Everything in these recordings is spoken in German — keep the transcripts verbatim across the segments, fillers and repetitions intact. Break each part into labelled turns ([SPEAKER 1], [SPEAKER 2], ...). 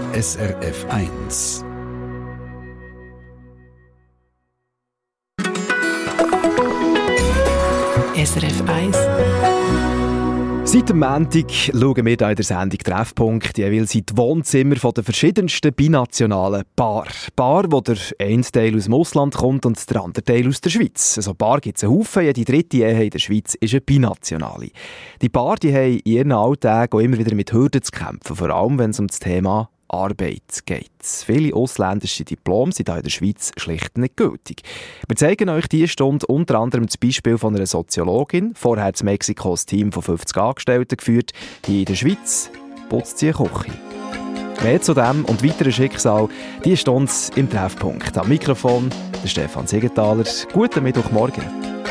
[SPEAKER 1] S R F eins.
[SPEAKER 2] S R F eins.
[SPEAKER 3] Seit dem Montag schauen wir hier in der Sendung Treffpunkt jeweils in die Wohnzimmer der verschiedensten binationalen Paare. Paare, wo der eine Teil aus dem Ausland kommt und der andere Teil aus der Schweiz. Also Paare gibt es einen Haufen, jede dritte Ehe in der Schweiz ist eine binationale. Die Paare die haben in ihren Alltag auch immer wieder mit Hürden zu kämpfen, vor allem wenn es um das Thema Arbeit geht. Viele ausländische Diplome sind hier in der Schweiz schlicht nicht gültig. Wir zeigen euch diese Stunde unter anderem das Beispiel von einer Soziologin, vorher in Mexiko ein Team von fünfzig Angestellten geführt, hier in der Schweiz putzt sie eine Küche. Mehr zu dem und weiteren Schicksal, diese Stunde im Treffpunkt. Am Mikrofon der Stefan Siegenthaler. Guten Mittwochmorgen.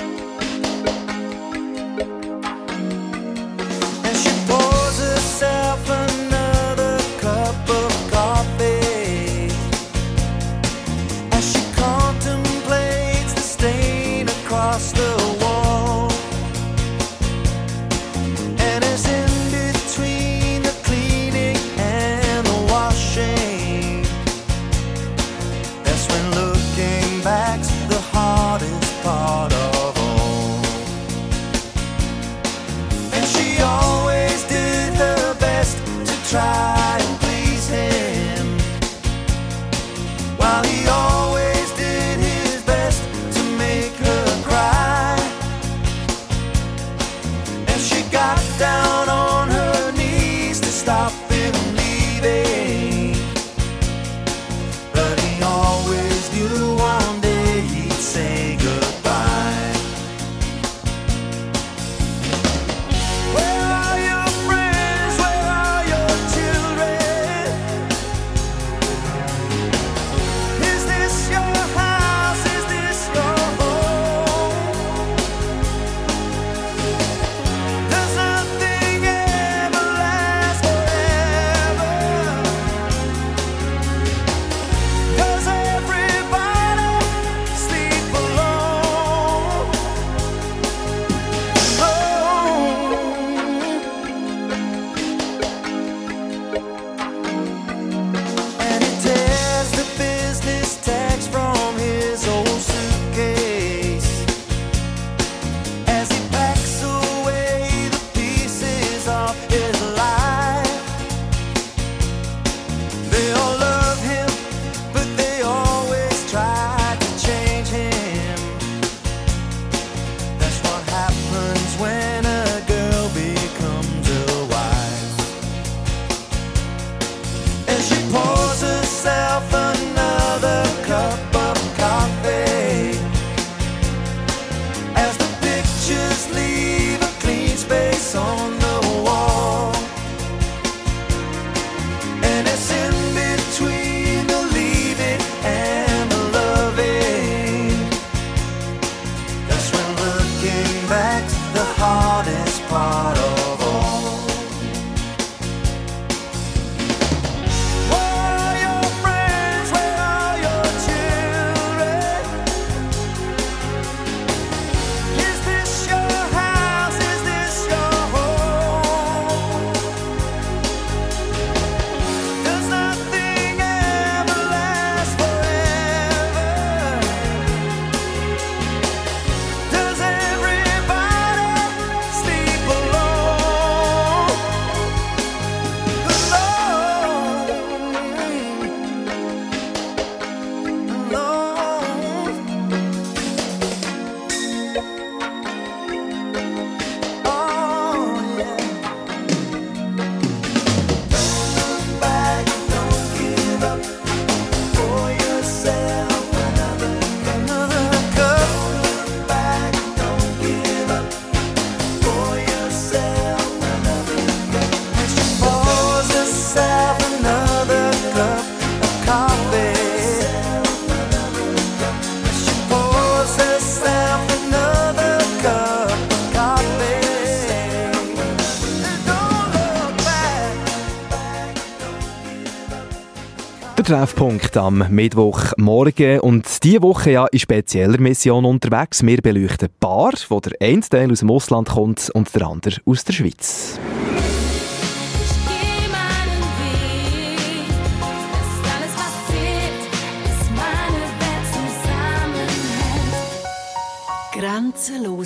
[SPEAKER 3] Treffpunkt am Mittwochmorgen und diese Woche ja in spezieller Mission unterwegs. Wir beleuchten Paar, wo der eine Teil aus dem Ausland kommt und der andere aus der Schweiz.
[SPEAKER 4] Ich geh meinen Weg.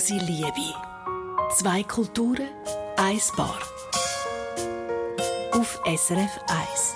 [SPEAKER 2] Grosse Liebe. Zwei Kulturen, ein Paar. Auf S R F eins.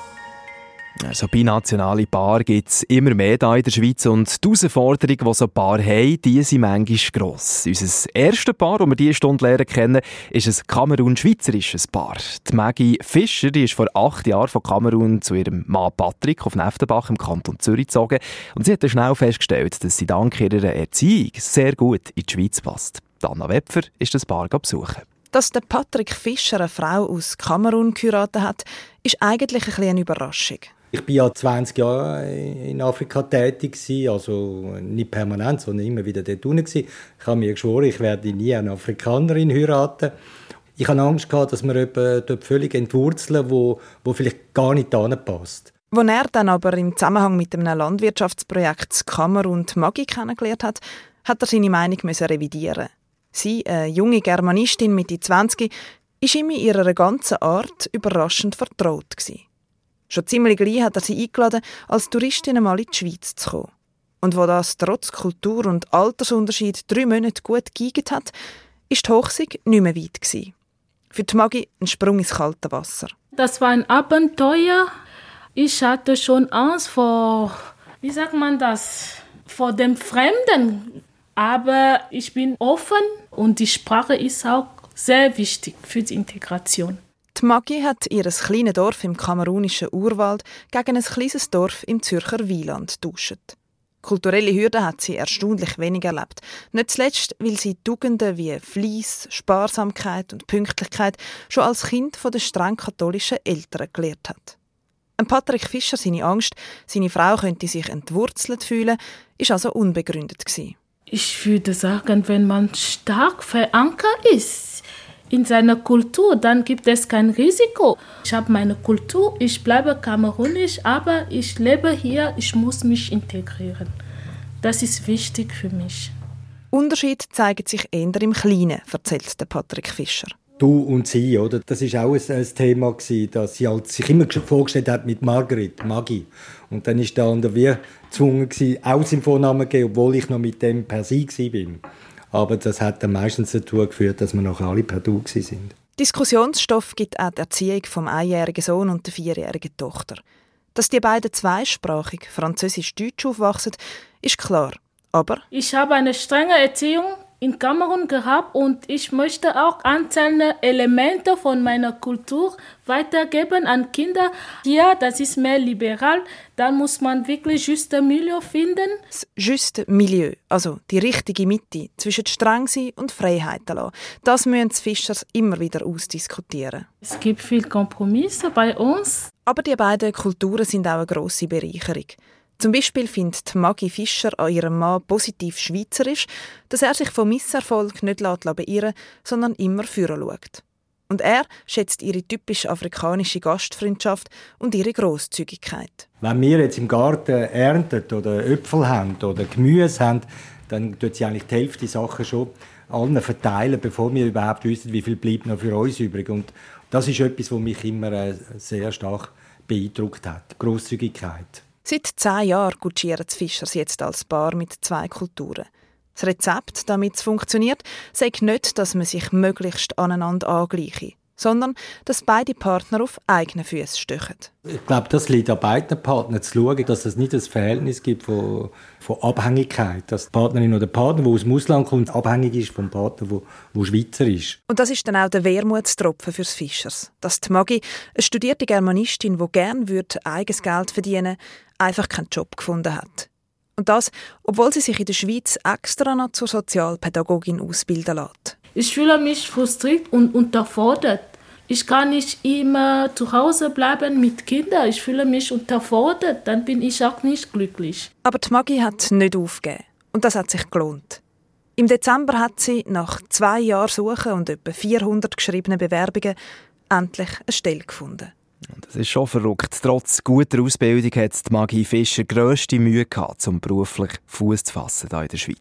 [SPEAKER 3] Also binationale Paare gibt es immer mehr hier in der Schweiz und die Herausforderungen, die so Paare haben, die sind manchmal gross. Unser erstes Paar, das wir diese Stunde lernen kennen, ist ein Kamerun-schweizerisches Paar. Die Maggie Fischer, die ist vor acht Jahren von Kamerun zu ihrem Mann Patrick auf Neftenbach im Kanton Zürich gezogen und sie hat dann schnell festgestellt, dass sie dank ihrer Erziehung sehr gut in die Schweiz passt. Anna Wepfer ist das Paar besuchen.
[SPEAKER 4] Dass der Patrick Fischer eine Frau aus Kamerun geheiratet hat, ist eigentlich ein bisschen eine Überraschung.
[SPEAKER 5] Ich war ja zwanzig Jahre in Afrika tätig, also nicht permanent, sondern immer wieder dort unten. Ich habe mir geschworen, ich werde nie eine Afrikanerin heiraten. Ich hatte Angst, dass wir jemanden dort völlig entwurzeln, wo, wo vielleicht gar nicht passt.
[SPEAKER 4] Als er dann aber im Zusammenhang mit einem Landwirtschaftsprojekt in Kamerun die Maggie kennengelernt hat, hat er seine Meinung revidieren. Sie, eine junge Germanistin Mitte zwanzig, war ihm in ihrer ganzen Art überraschend vertraut gewesen. Schon ziemlich gleich hat er sie eingeladen, als Touristin einmal in die Schweiz zu kommen. Und wo das trotz Kultur- und Altersunterschied drei Monate gut geeignet hat, ist die Hochzeit nicht mehr weit gewesen. Für die Maggie ein Sprung ins kalte Wasser.
[SPEAKER 6] Das war ein Abenteuer. Ich hatte schon Angst vor, wie sagt man das, vor dem Fremden. Aber ich bin offen und die Sprache ist auch sehr wichtig für die Integration.
[SPEAKER 4] Die Maggie hat ihr kleines Dorf im kamerunischen Urwald gegen ein kleines Dorf im Zürcher Wieland getauscht. Kulturelle Hürden hat sie erstaunlich wenig erlebt. Nicht zuletzt, weil sie Tugenden wie Fleiss, Sparsamkeit und Pünktlichkeit schon als Kind von den streng katholischen Eltern gelernt hat. Patrick Fischer, seine Angst, seine Frau könnte sich entwurzelt fühlen, war also unbegründet gewesen.
[SPEAKER 6] Ich würde sagen, wenn man stark verankert ist in seiner Kultur, dann gibt es kein Risiko. Ich habe meine Kultur, ich bleibe kamerunisch, aber ich lebe hier, ich muss mich integrieren. Das ist wichtig für mich.
[SPEAKER 4] Unterschied zeigen sich eher im Kleinen, erzählt der Patrick Fischer.
[SPEAKER 5] Du und sie, oder? Das war auch ein, ein Thema, dass sie halt sich immer vorgestellt hat mit Margrit, Maggie. Und dann war der andere wie gezwungen, auch seinen Vornamen zu geben, obwohl ich noch mit dem per sie war. Aber das hat dann meistens dazu geführt, dass wir nachher alle per du waren.
[SPEAKER 4] Diskussionsstoff gibt auch die Erziehung vom einjährigen Sohn und der vierjährigen Tochter. Dass die beiden zweisprachig Französisch-Deutsch aufwachsen, ist klar. Aber
[SPEAKER 6] ich habe eine strenge Erziehung in Kamerun gehabt und ich möchte auch einzelne Elemente von meiner Kultur weitergeben an Kinder. Ja, das ist mehr liberal. Da muss man wirklich juste Milieu finden.
[SPEAKER 4] Das juste Milieu, also die richtige Mitte zwischen streng sein und Freiheiten lassen. Das müssen die Fischers immer wieder ausdiskutieren.
[SPEAKER 6] Es gibt viele Kompromisse bei uns.
[SPEAKER 4] Aber die beiden Kulturen sind auch eine grosse Bereicherung. Zum Beispiel findet Maggie Fischer an ihrem Mann positiv schweizerisch, dass er sich vom Misserfolg nicht beirren lässt, sondern immer führen schaut. Und er schätzt ihre typisch afrikanische Gastfreundschaft und ihre Grosszügigkeit.
[SPEAKER 5] Wenn wir jetzt im Garten ernten oder Äpfel haben oder Gemüse haben, dann tut sie eigentlich die Hälfte der Sachen schon allen verteilen, bevor wir überhaupt wissen, wie viel bleibt noch für uns übrig. Und das ist etwas, was mich immer sehr stark beeindruckt hat. Grosszügigkeit.
[SPEAKER 4] Seit zehn Jahren kutschieren die Fischers jetzt als Paar mit zwei Kulturen. Das Rezept, damit es funktioniert, sagt nicht, dass man sich möglichst aneinander angleiche, sondern dass beide Partner auf eigenen Füßen stehen.
[SPEAKER 5] Ich glaube, das liegt an beiden Partnern zu schauen, dass es nicht ein Verhältnis gibt von, von Abhängigkeit. Dass die Partnerin oder der Partner, der aus dem Ausland kommt, abhängig ist vom Partner, der, der Schweizer ist.
[SPEAKER 4] Und das ist dann auch der Wermutstropfen für die Fischers. Dass die Maggie, eine studierte Germanistin, die gerne eigenes Geld verdienen würde, einfach keinen Job gefunden hat. Und das, obwohl sie sich in der Schweiz extra noch zur Sozialpädagogin ausbilden lässt.
[SPEAKER 6] Ich fühle mich frustriert und unterfordert. Ich kann nicht immer zu Hause bleiben mit Kindern. Ich fühle mich unterfordert. Dann bin ich auch nicht glücklich.
[SPEAKER 4] Aber die Maggie hat nicht aufgegeben. Und das hat sich gelohnt. Im Dezember hat sie nach zwei Jahren Suchen und etwa vierhundert geschriebenen Bewerbungen endlich eine Stelle gefunden.
[SPEAKER 3] Das ist schon verrückt. Trotz guter Ausbildung hat die Maggie Fischer grösste Mühe gehabt, um beruflich Fuß zu fassen hier in der Schweiz.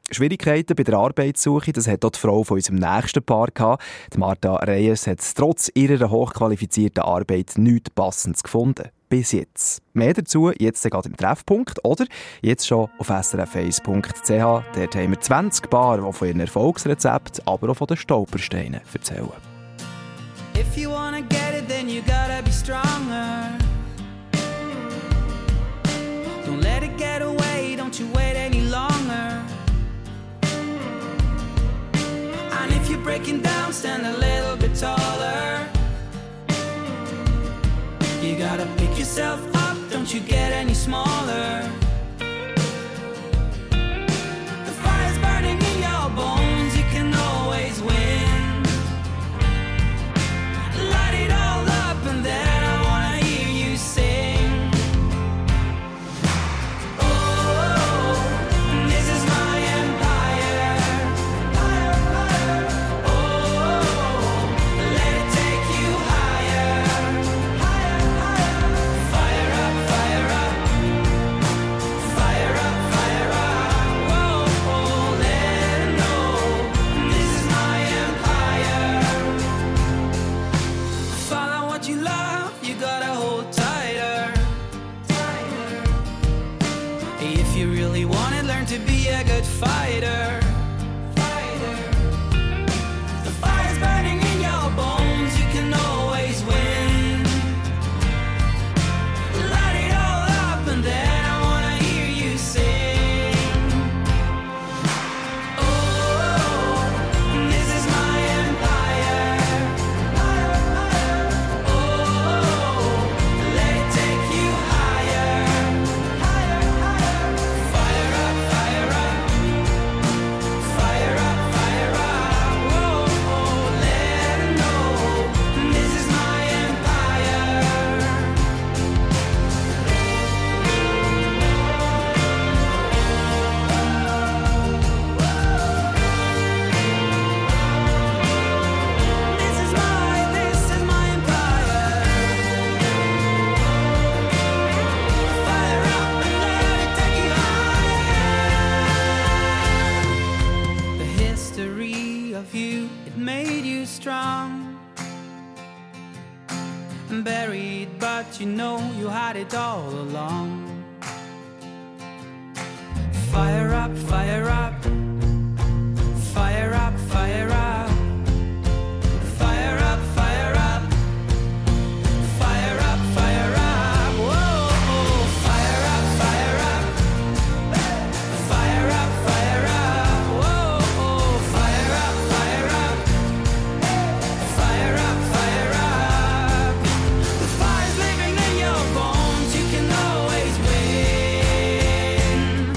[SPEAKER 3] Schwierigkeiten bei der Arbeitssuche, das hat auch die Frau von unserem nächsten Paar gehabt. Die Marta Reyes hat trotz ihrer hochqualifizierten Arbeit nichts Passendes gefunden. Bis jetzt. Mehr dazu jetzt gerade im Treffpunkt oder jetzt schon auf s r f eins punkt c h. Dort haben wir zwanzig Paare, die von ihren Erfolgsrezepten, aber auch von den Stolpersteinen erzählen.
[SPEAKER 7] If you wanna get it, then you gotta be stronger. Don't let it get away, don't you wait any longer. And if you're breaking down, stand a little bit taller. You gotta pick yourself up, don't you get any smaller. The fire's burning in your bones, you can always win. Light it all up and then I wanna hear you sing. Oh, this is my empire. Oh, let it take you higher. Fire up, fire up. Fire up, fire up. Whoa, let it know. This is my empire. Follow what you love, you gotta hold tighter. If you really want it, learn to be a good fighter. The fire's burning in your bones, you can always win. Light it all up and then I wanna hear you sing. Oh, this is my empire. Oh, let it take you higher. Fire up, fire up. Fire up, fire up. Whoa, let it know. This is my empire. This is my, this is my empire. Fire up and let it take you higher. The history of you, it made you strong and buried, but you know you had it all along. Fire up, fire up. Fire up, fire up. Fire up, fire up. Fire up, fire up. Whoa, fire up, fire up. Fire up, fire up. Whoa, fire up, fire up. Fire up, fire up. The fire's living in your bones, you can always win.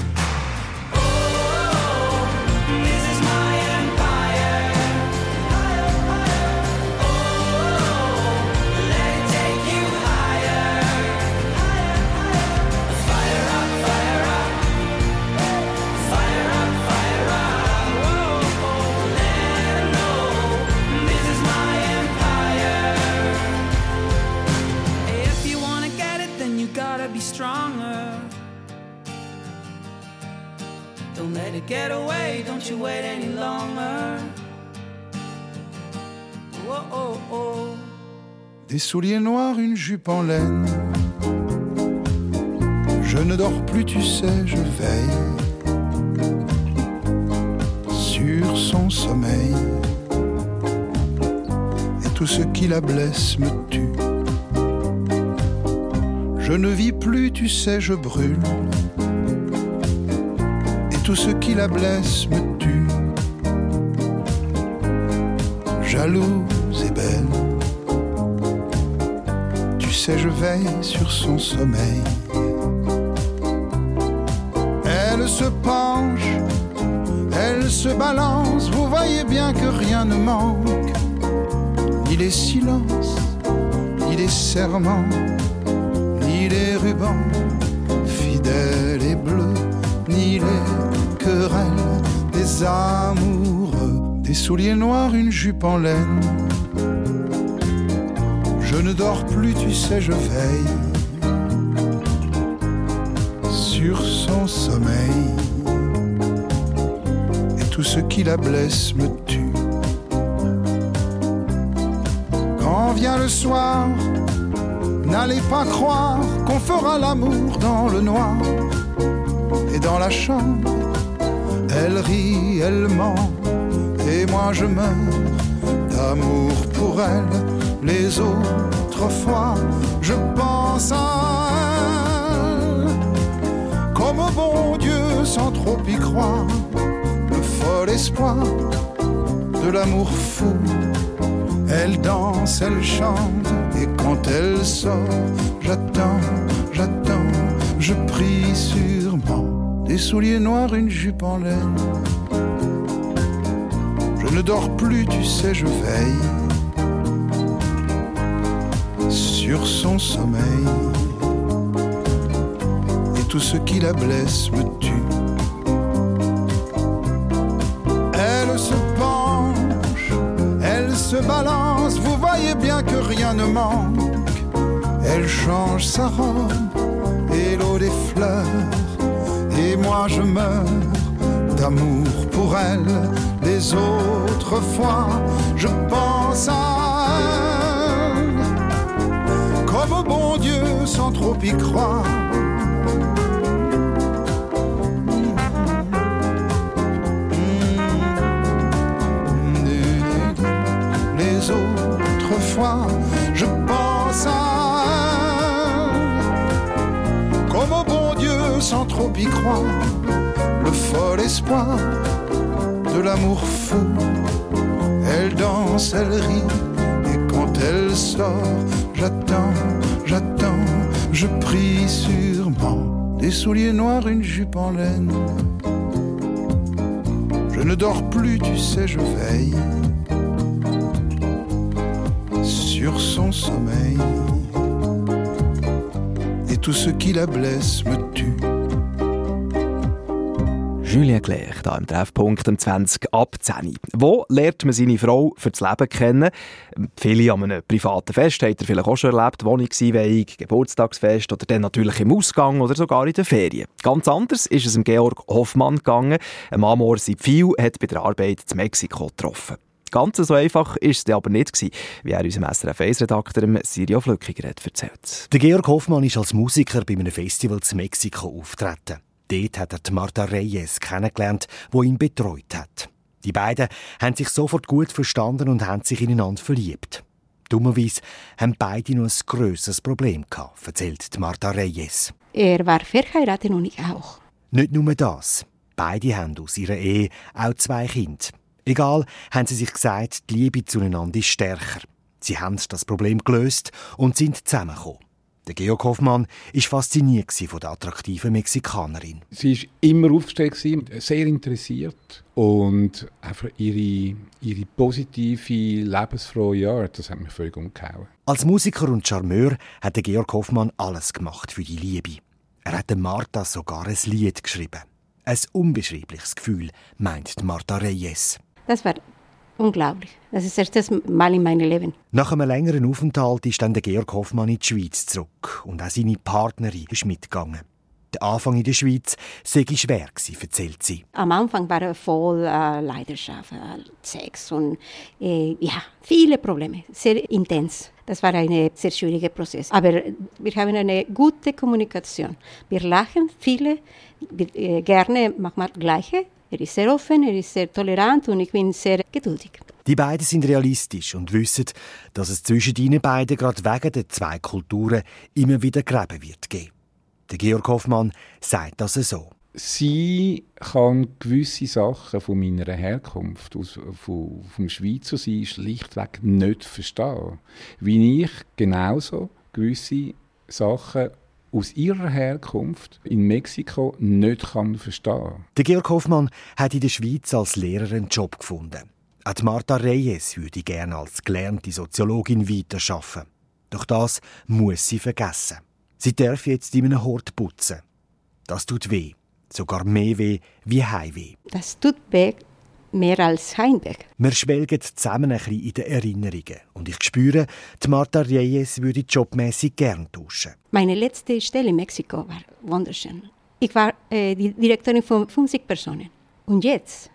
[SPEAKER 7] Oh, this is my empire. Oh, let it take you higher. Fire up, fire up. Fire up, fire up. Whoa, let it know. This is my empire. If you wanna get it, then you gotta be stronger. Don't let it get away, don't you wait any longer. Whoa, oh, oh.
[SPEAKER 8] Des souliers noirs, une jupe en laine. Je ne dors plus, tu sais, je veille sur son sommeil. Et tout ce qui la blesse me tue. Je ne vis plus, tu sais, je brûle. Et tout ce qui la blesse me tue. Jalouse et belle, tu sais, je veille sur son sommeil. Elle se penche, elle se balance, vous voyez bien que rien ne manque. Ni les silences, ni les serments, ni les rubans fidèles et bleus, ni les querelles des amoureux. Des souliers noirs, une jupe en laine. Je ne dors plus, tu sais, je veille sur son sommeil. tout ce qui la blesse me tue. Quand vient le soir, n'allez pas croire qu'on fera l'amour dans le noir. Et dans la chambre, elle rit, elle ment, et moi je meurs d'amour pour elle. Les autres fois, je pense à elle, comme au bon Dieu sans trop y croire. Le fol espoir de l'amour fou. Elle danse, elle chante, et quand elle sort, j'attends, j'attends, je prie sûrement. Des souliers noirs, une jupe en laine. Je ne dors plus, tu sais, je veille sur son sommeil. Et tout ce qui la blesse me tue. Elle se penche, elle se balance, vous voyez bien que rien ne manque. Elle change sa robe et l'eau des fleurs. Et moi je meurs d'amour pour elle. Les autres fois, je pense à elle, comme au bon Dieu sans trop y croire. Les autres fois, je pense à elle, comme au bon Dieu sans trop y croire. Le fol espoir de l'amour fou. Elle danse, elle rit, et quand elle sort, j'attends, j'attends, je prie sûrement. Des souliers noirs, une jupe en laine. Je ne dors plus, tu sais, je veille sur son sommeil. Et tout ce qui la blesse me tue.
[SPEAKER 3] Julien Clerc, hier im Treffpunkt um zwanzig ab zehn. Wo lernt man seine Frau für das Leben kennen? Viele an einem privaten Fest habt ihr vielleicht auch schon erlebt. Wohnungseinweihung, Geburtstagsfest oder dann natürlich im Ausgang oder sogar in den Ferien. Ganz anders ist es dem Georg Hoffmann gegangen. Ein Amor Sipfiu hat bei der Arbeit in Mexiko getroffen. Ganz so einfach war es aber nicht, wie er unserem S R F eins-Redakteur Sirio Flückiger hat erzählt.
[SPEAKER 9] Der Georg Hoffmann ist als Musiker bei einem Festival in Mexiko auftreten. Dort hat er die Marta Reyes kennengelernt, die ihn betreut hat. Die beiden haben sich sofort gut verstanden und haben sich ineinander verliebt. Dummerweise haben beide noch ein grösseres Problem gehabt, erzählt die Marta Reyes.
[SPEAKER 10] Er war verheiratet und ich auch.
[SPEAKER 9] Nicht nur das. Beide haben aus ihrer Ehe auch zwei Kinder. Egal, haben sie sich gesagt, die Liebe zueinander ist stärker. Sie haben das Problem gelöst und sind zusammengekommen. Der Georg Hoffmann war fasziniert von der attraktiven Mexikanerin.
[SPEAKER 11] Sie war immer aufgestellt, sehr interessiert. Und einfach ihre, ihre positive, lebensfrohe Art, das hat mich völlig umgehauen.
[SPEAKER 9] Als Musiker und Charmeur hat der Georg Hoffmann alles gemacht für die Liebe. Er hat der Marta sogar ein Lied geschrieben. Ein unbeschreibliches Gefühl, meint Marta Reyes.
[SPEAKER 10] Das war unglaublich. Das ist das erste Mal in meinem Leben.
[SPEAKER 9] Nach einem längeren Aufenthalt ist dann der Georg Hoffmann in die Schweiz zurück. Und auch seine Partnerin ist mitgegangen. Der Anfang in der Schweiz sei schwer gewesen, erzählt sie.
[SPEAKER 10] Am Anfang war er voll äh, Leidenschaft, äh, Sex und äh, ja, viele Probleme, sehr intens. Das war ein sehr schwieriger Prozess. Aber wir haben eine gute Kommunikation. Wir lachen viele, wir, äh, gerne manchmal Gleiche. Er ist sehr offen, er ist sehr tolerant und ich bin sehr geduldig.
[SPEAKER 9] Die beiden sind realistisch und wissen, dass es zwischen ihnen beiden gerade wegen der zwei Kulturen immer wieder Gräben wird geben. Der Georg Hoffmann sagt das so.
[SPEAKER 11] Sie kann gewisse Sachen von meiner Herkunft, aus, von, vom Schweizer sein, schlichtweg nicht verstehen. Wie ich genauso gewisse Sachen aus ihrer Herkunft in Mexiko nicht kann verstehen.
[SPEAKER 9] Der Georg Hoffmann hat in der Schweiz als Lehrer einen Job gefunden. Auch die Marta Reyes würde gerne als gelernte Soziologin weiterarbeiten. Doch das muss sie vergessen. Sie darf jetzt in einem Hort putzen. Das tut weh. Sogar mehr weh wie Heimweh.
[SPEAKER 10] Das tut weh, mehr als Heimweh.
[SPEAKER 9] Wir schwelgen zusammen ein bisschen in den Erinnerungen. Und ich spüre, die Marta Reyes würde jobmässig gern tauschen.
[SPEAKER 10] Meine letzte Stelle in Mexiko war wunderschön. Ich war äh, die Direktorin von fünfzig Personen. Und jetzt,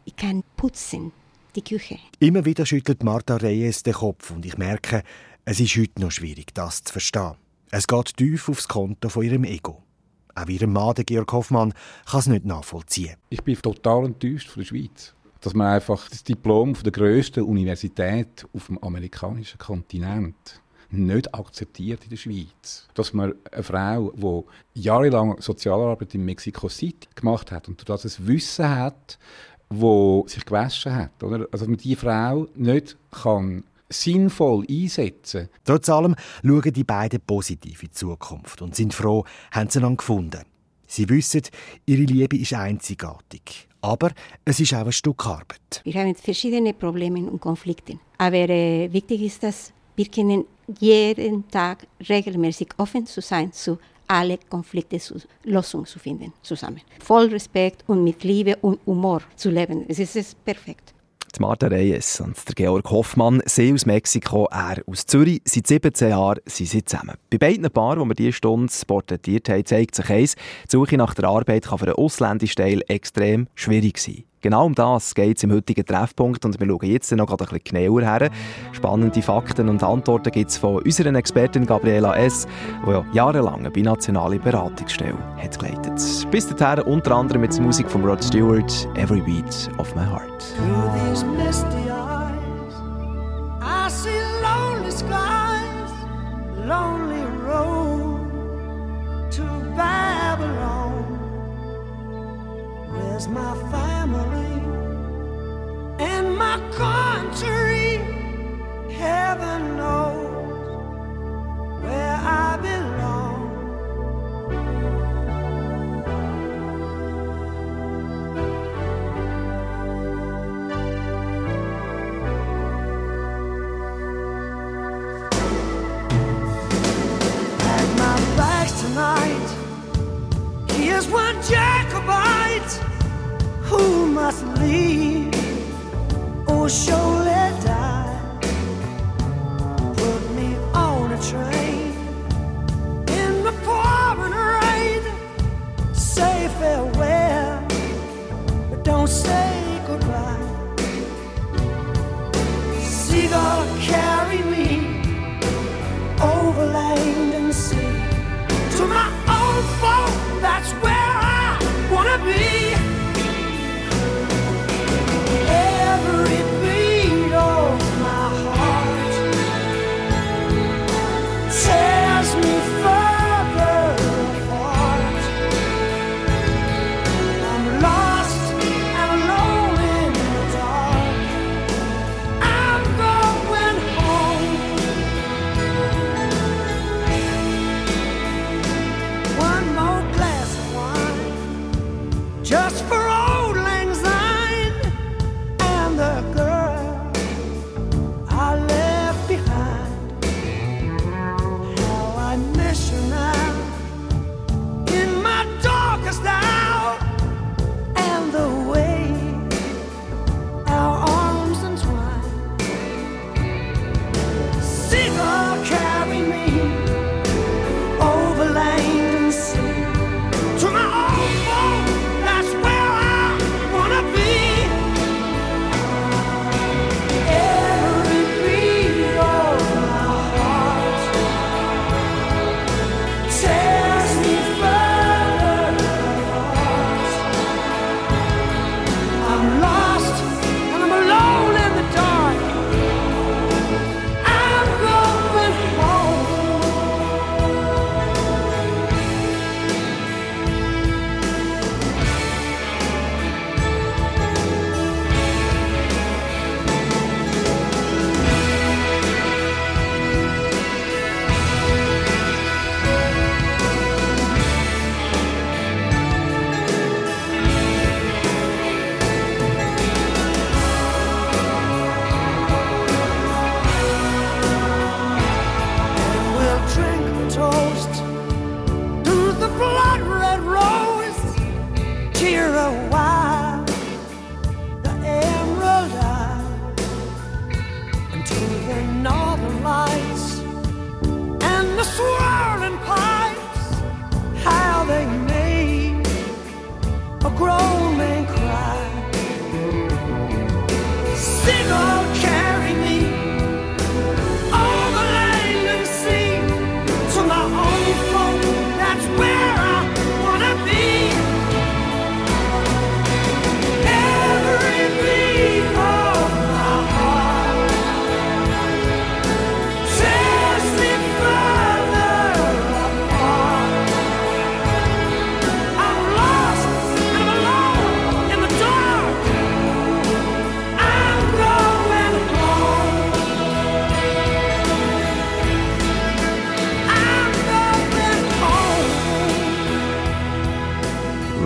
[SPEAKER 10] ich kann putzen, die Küche.
[SPEAKER 9] Immer wieder schüttelt Marta Reyes den Kopf und ich merke, es ist heute noch schwierig, das zu verstehen. Es geht tief aufs Konto von ihrem Ego. Auch ihr Mann, Georg Hoffmann, kann es nicht nachvollziehen.
[SPEAKER 11] Ich bin total enttäuscht von der Schweiz. Dass man einfach das Diplom von der grössten Universität auf dem amerikanischen Kontinent nicht akzeptiert in der Schweiz. Dass man eine Frau, die jahrelang Sozialarbeit in Mexico City gemacht hat und dass es Wissen hat, wo sich gewaschen hat, oder? Also dass man diese Frau nicht kann sinnvoll einsetzen kann.
[SPEAKER 9] Trotz allem schauen die beiden positiv in die Zukunft und sind froh, haben sie einander gefunden. Sie wissen, ihre Liebe ist einzigartig. Aber es ist auch ein Stück Arbeit.
[SPEAKER 10] Wir haben verschiedene Probleme und Konflikte. Aber äh, wichtig ist, dass wir können jeden Tag regelmäßig offen zu sein, zu alle Konflikte zu Lösungen zu finden zusammen. Voll Respekt und mit Liebe und Humor zu leben. Es ist, es ist perfekt.
[SPEAKER 3] Die Marta Reyes und der Georg Hoffmann, sie aus Mexiko, er aus Zürich. Seit siebzehn Jahren sind sie zusammen. Bei beiden Paaren, die wir diese Stunde porträtiert haben, zeigt sich eins: Die Suche nach der Arbeit kann für einen ausländischen Teil extrem schwierig sein. Genau um das geht es im heutigen Treffpunkt und wir schauen jetzt noch ein bisschen genauer her. Spannende Fakten und Antworten gibt es von unserer Expertin Gabriela S., die ja jahrelang eine binationale Beratungsstelle hat geleitet. Bis dahin unter anderem mit der Musik von Rod Stewart, «Every Beat of My Heart».
[SPEAKER 7] Through these misty eyes, I see lonely skies, lonely road to Babylon. Where's my family and my country? Heaven knows where I belong. Pack my bags tonight. Here's one Jacobite who must leave or surely die. Put me on a train in the pouring rain. Say farewell, but don't say goodbye. Seagull, carry me over land and sea to my old folk. That's where I wanna be. Every beat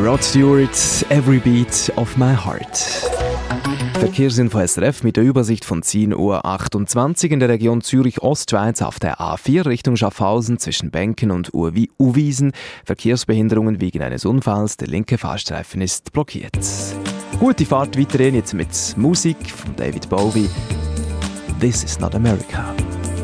[SPEAKER 3] Rod Stewart, Every Beat of My Heart. Verkehrsinfo S R F mit der Übersicht von zehn Uhr achtundzwanzig in der Region Zürich-Ostschweiz auf der A vier Richtung Schaffhausen zwischen Benken und Uwiesen. Verkehrsbehinderungen wegen eines Unfalls. Der linke Fahrstreifen ist blockiert. Gute Fahrt weiterhin jetzt mit Musik von David Bowie. This is not America.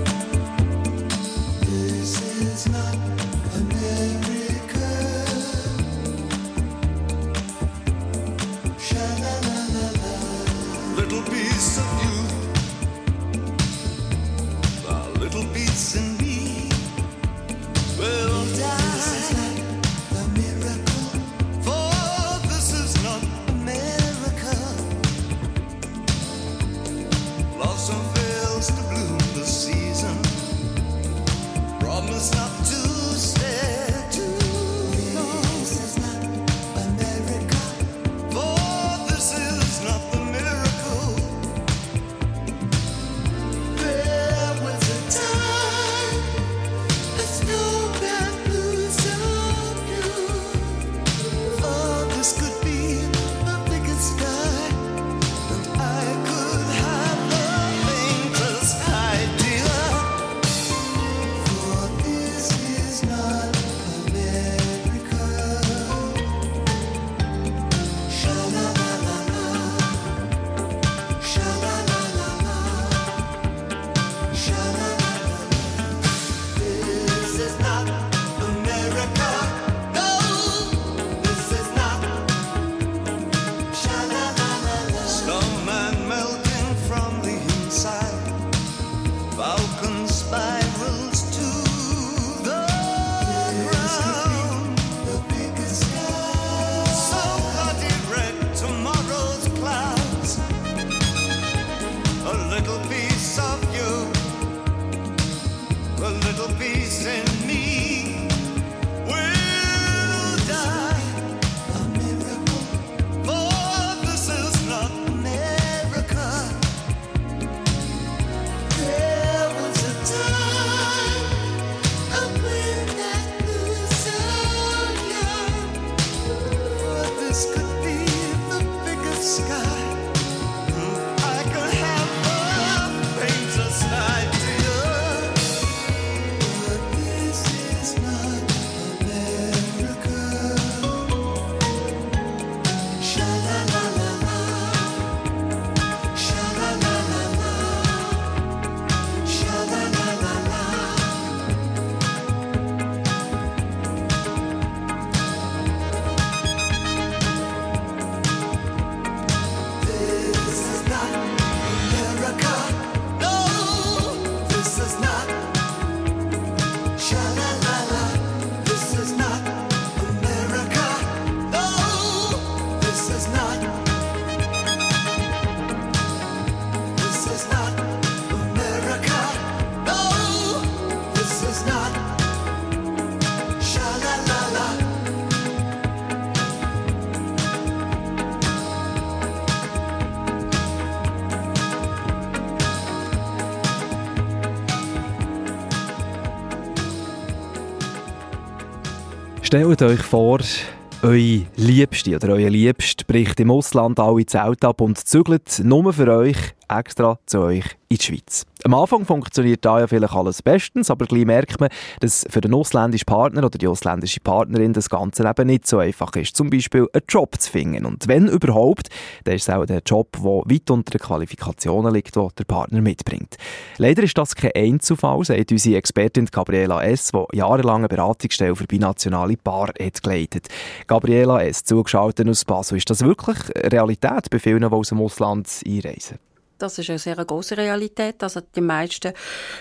[SPEAKER 3] Stellt euch vor, eure Liebste oder euer Liebst bricht im Ausland alle Zelte ab und zügelt nur für euch extra zu euch in die Schweiz. Am Anfang funktioniert da ja vielleicht alles bestens, aber gleich merkt man, dass für den ausländischen Partner oder die ausländische Partnerin das Ganze eben nicht so einfach ist, zum Beispiel einen Job zu finden. Und wenn überhaupt, dann ist es auch der Job, der weit unter den Qualifikationen liegt, die der Partner mitbringt. Leider ist das kein Einzelfall, sagt unsere Expertin Gabriela S., die jahrelang eine Beratungsstelle für binationale Paare hat geleitet. Gabriela S., zugeschaltet aus Basel. Ist das wirklich Realität bei vielen, die aus dem Ausland einreisen?
[SPEAKER 12] Das ist eine sehr grosse Realität. Also die meisten,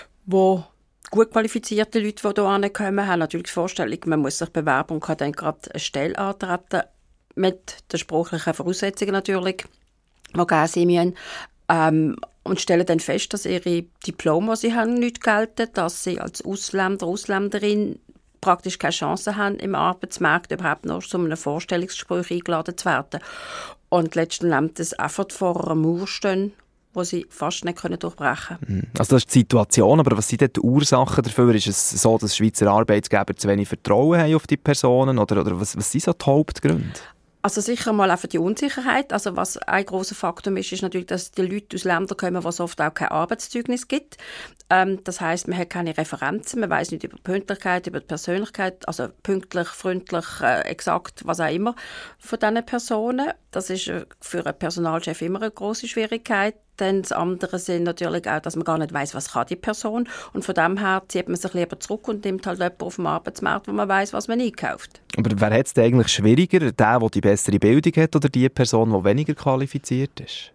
[SPEAKER 12] die gut qualifizierte Leute, die hier ankommen, haben natürlich die Vorstellung, man muss sich bewerben und kann dann gerade eine Stelle antreten, mit den sprachlichen Voraussetzungen natürlich, die gegeben sein müssen. Ähm, und stellen dann fest, dass ihre Diplome, die sie haben, nicht gelten, dass sie als Ausländer, Ausländerin praktisch keine Chance haben, im Arbeitsmarkt überhaupt noch zu einem Vorstellungsgespräch eingeladen zu werden. Und letzten Endes einfach vor einer Mauer stehen wo sie fast nicht durchbrechen können.
[SPEAKER 3] Also das ist die Situation, aber was sind denn die Ursachen dafür? Ist es so, dass Schweizer Arbeitgeber zu wenig Vertrauen haben auf die Personen oder, oder was, was sind so die Hauptgründe?
[SPEAKER 12] Also sicher mal auch für die Unsicherheit. Also was ein grosser Faktor ist, ist natürlich, dass die Leute aus Ländern kommen, wo es oft auch kein Arbeitszeugnis gibt. Ähm, das heisst, man hat keine Referenzen, man weiss nicht über die Pünktlichkeit, über die Persönlichkeit, also pünktlich, freundlich, äh, exakt, was auch immer von diesen Personen. Das ist für einen Personalchef immer eine grosse Schwierigkeit. Dann das andere sind natürlich auch, dass man gar nicht weiss, was kann die Person. Und von dem her zieht man sich lieber zurück und nimmt halt jemanden auf dem Arbeitsmarkt, wo man weiss, was man einkauft.
[SPEAKER 3] Aber wer hat es denn eigentlich schwieriger? Der, der die bessere Bildung hat oder die Person, die weniger qualifiziert ist?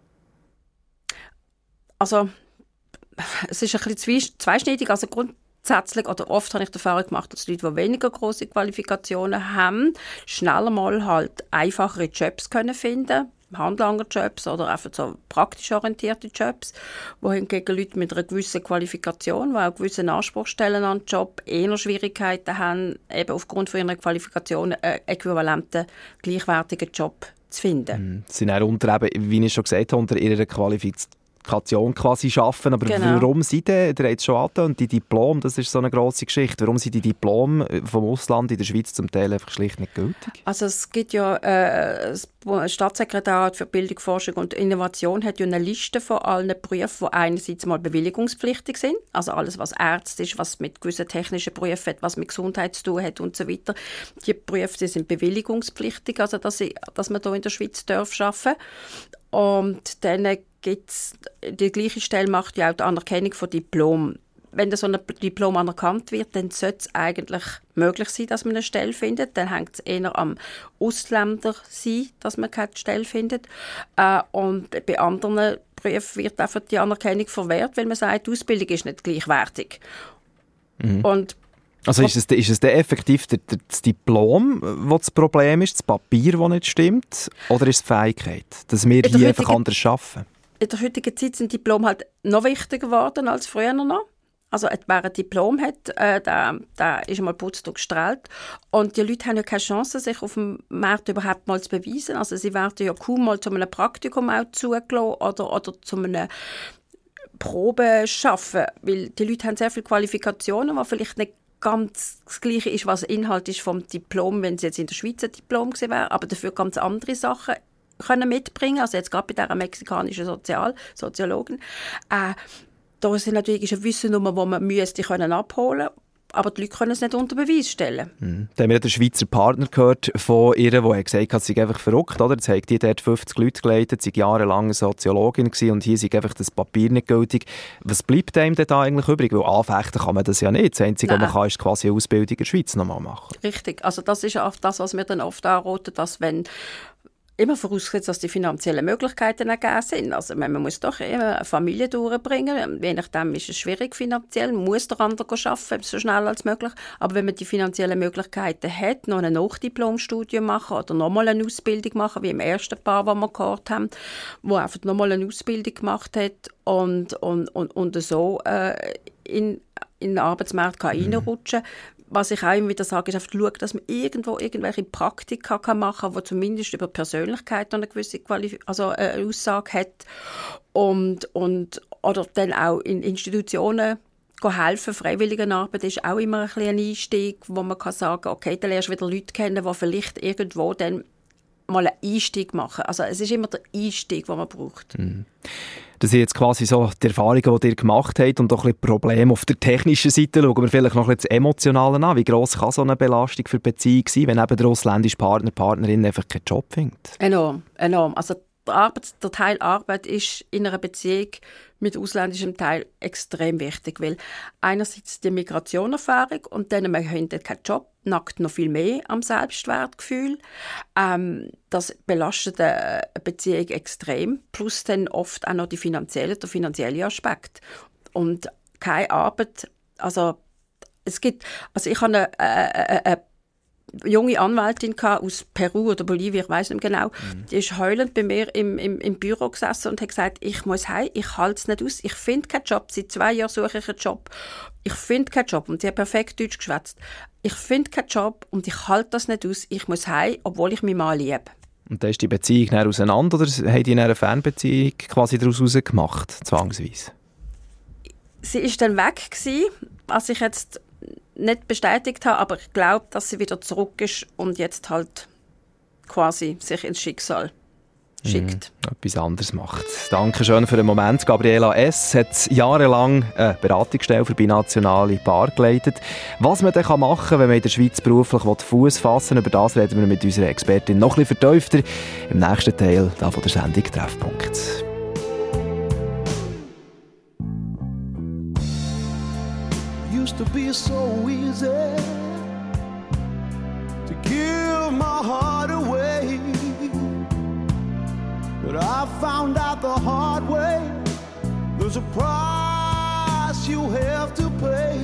[SPEAKER 12] Also, es ist ein bisschen zweischneidig. Also grundsätzlich, oder oft habe ich die Erfahrung gemacht, dass Leute, die weniger grosse Qualifikationen haben, schneller mal halt einfachere Jobs können finden, Handlangerjobs oder einfach so praktisch orientierte Jobs, wohingegen Leute mit einer gewissen Qualifikation, die auch gewissen Anspruch stellen an den Job, eher Schwierigkeiten haben, eben aufgrund von ihrer Qualifikation einen äquivalenten, gleichwertigen Job zu finden.
[SPEAKER 3] Sie sind auch unter, eben, wie ich schon gesagt habe, unter ihrer Qualifikation quasi arbeiten. Aber
[SPEAKER 12] genau.
[SPEAKER 3] Warum sind denn, ihr habt es schon angetönt, die Diplome, das ist so eine grosse Geschichte, warum sind die Diplome vom Ausland in der Schweiz zum Teil einfach schlicht nicht gültig?
[SPEAKER 12] Also es gibt ja, äh, das Staatssekretariat für Bildung, Forschung und Innovation hat ja eine Liste von allen Berufen, die einerseits mal bewilligungspflichtig sind, also alles, was Ärzte ist, was mit gewissen technischen Berufen hat, was mit Gesundheit zu tun hat und so weiter. Die Berufe die sind bewilligungspflichtig, also dass, sie, dass man hier in der Schweiz darf arbeiten. Und dann gibt's, die gleiche Stelle macht ja auch die Anerkennung von Diplom. Wenn so ein Diplom anerkannt wird, dann sollte es eigentlich möglich sein, dass man eine Stelle findet. Dann hängt es eher am Ausländer sein, dass man keine Stelle findet. Äh, und bei anderen Berufen wird einfach die Anerkennung verwehrt, weil man sagt, die Ausbildung ist nicht gleichwertig.
[SPEAKER 3] Mhm.
[SPEAKER 12] Und
[SPEAKER 3] also ist es, ist es effektiv das Diplom, das das Problem ist, das Papier, das nicht stimmt, oder ist es die Fähigkeit, dass wir hier einfach anders arbeiten?
[SPEAKER 12] In der heutigen Zeit sind Diplome halt noch wichtiger geworden als früher noch. Also wer ein Diplom hat, äh, der, der ist einmal putzt und gestrahlt. Und die Leute haben ja keine Chance, sich auf dem Markt überhaupt mal zu beweisen. Also sie werden ja kaum mal zu einem Praktikum auch zugelassen oder, oder zu einem Probe schaffen, weil die Leute haben sehr viele Qualifikationen, die vielleicht nicht ganz das Gleiche ist, was Inhalt ist vom Diplom, wenn sie jetzt in der Schweiz ein Diplom gewesen wäre, aber dafür ganz andere Sachen können mitbringen, also jetzt gerade bei dieser mexikanischen Sozial Soziologin. Äh, da ist natürlich eine Wissennummer, die man müsste können abholen, aber die Leute können es nicht unter Beweis stellen.
[SPEAKER 3] Mhm. Da haben wir den Schweizer Partner gehört von ihr, der gesagt hat, sie sei einfach verrückt, oder? Jetzt hat die dort fünfzig Leute geleitet, sie war jahrelang Soziologin gewesen, und hier sei einfach das Papier nicht gültig. Was bleibt einem denn da eigentlich übrig? Weil anfechten kann man das ja nicht. Das Einzige, was man kann, ist quasi eine Ausbildung in der Schweiz nochmal machen.
[SPEAKER 12] Richtig. Also das ist auch das, was wir dann oft anraten, dass wenn immer vorausgesetzt, dass die finanziellen Möglichkeiten gegeben sind. Also man muss doch immer eine Familie durchbringen. Je nachdem ist es schwierig finanziell. Man muss der andere arbeiten, so schnell als möglich. Aber wenn man die finanziellen Möglichkeiten hat, noch ein Nachdiplomstudium machen oder nochmal eine Ausbildung machen, wie im ersten Paar, das wir gehört haben, wo einfach nochmal eine Ausbildung gemacht hat und, und, und, und so äh, in, in den Arbeitsmarkt kann mhm. reinrutschen kann. Was ich auch immer wieder sage, ist einfach schauen, dass man irgendwo irgendwelche Praktika kann machen kann, die zumindest über Persönlichkeit eine gewisse Qualif- also eine Aussage hat. Und, und, oder dann auch in Institutionen helfen. Freiwilligenarbeit ist auch immer ein, ein Einstieg, wo man kann sagen, okay, dann lernst du wieder Leute kennen, die vielleicht irgendwo dann mal einen Einstieg machen. Also es ist immer der Einstieg, den man braucht.
[SPEAKER 3] Mhm. Das sind jetzt quasi so die Erfahrungen, die ihr gemacht habt, und auch ein bisschen Probleme auf der technischen Seite. Schauen wir vielleicht noch ein bisschen das Emotionale an. Wie gross kann so eine Belastung für die Beziehung sein, wenn eben der ausländische Partner, Partnerin einfach keinen Job findet?
[SPEAKER 12] Enorm, enorm. Also der, Arbeit, der Teil Arbeit ist in einer Beziehung mit ausländischem Teil extrem wichtig, weil einerseits die Migrationserfahrung und dann man hat keinen Job, nackt noch viel mehr am Selbstwertgefühl. Ähm, das belastet eine Beziehung extrem, plus dann oft auch noch die finanzielle, der finanzielle Aspekt. Und keine Arbeit, also es gibt, also ich habe eine, eine, eine junge Anwältin aus Peru oder Bolivien, ich weiss nicht genau, mhm. die ist heulend bei mir im, im, im Büro gesessen und hat gesagt, ich muss heim, ich halte es nicht aus, ich finde keinen Job, seit zwei Jahren suche ich einen Job, ich finde keinen Job, und sie hat perfekt Deutsch geschwätzt, ich finde keinen Job und ich halte das nicht aus, ich muss heim, obwohl ich meinen Mann liebe.
[SPEAKER 3] Und dann ist die Beziehung dann auseinander oder haben die eine Fernbeziehung quasi daraus gemacht, zwangsweise?
[SPEAKER 12] Sie war dann weg gewesen, was ich jetzt nicht bestätigt habe, aber ich glaube, dass sie wieder zurück ist und jetzt halt quasi sich ins Schicksal schickt.
[SPEAKER 3] Mhm, etwas anderes macht. Dankeschön für den Moment. Gabriela S. hat jahrelang eine Beratungsstelle für binationale Paare geleitet. Was man dann machen kann, wenn man in der Schweiz beruflich Fuß fassen will, über das reden wir mit unserer Expertin noch ein bisschen vertiefter im nächsten Teil von der Sendung Treffpunkt.
[SPEAKER 13] Used to be so easy to give my heart away, but I found out the hard way there's a price you have to pay.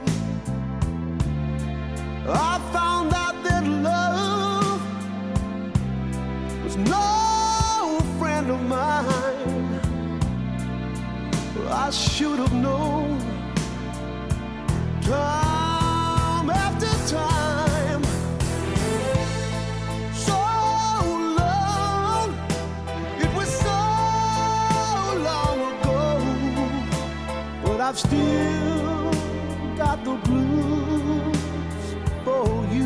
[SPEAKER 13] I found out that love was no friend of mine. I should have known time after time. So long, it was so long ago, but I've still got the blues for you.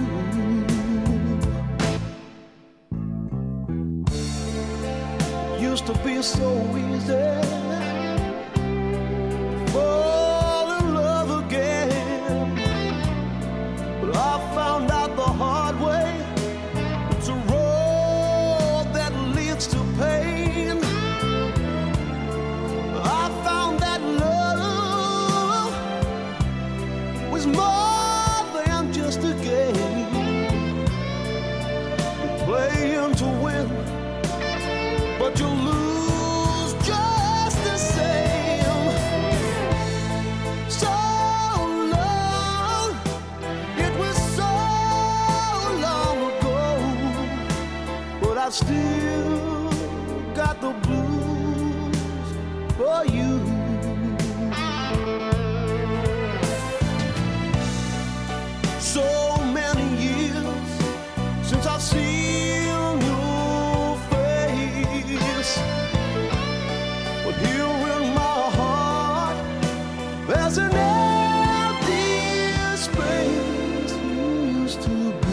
[SPEAKER 13] Used to be so easy fall in love again, but I found out the hard way it's a road that leads to pain. I found that love was more than just a game. You're playing to win, but you lose just the same. So long, it was so long ago, but I've still got the blues for you. So many years since I've seen your face, but here in my heart there's an empty space you used to be.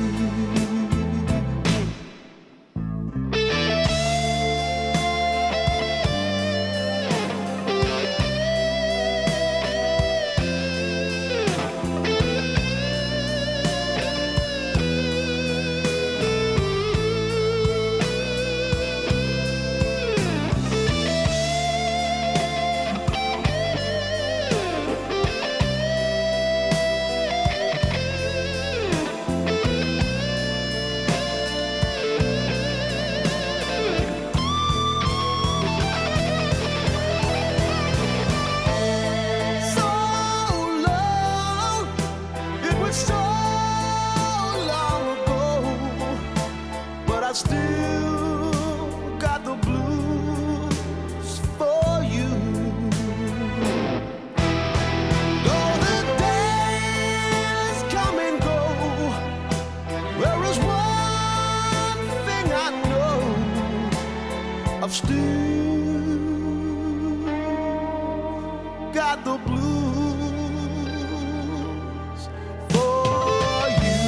[SPEAKER 13] I've still got the blues for you.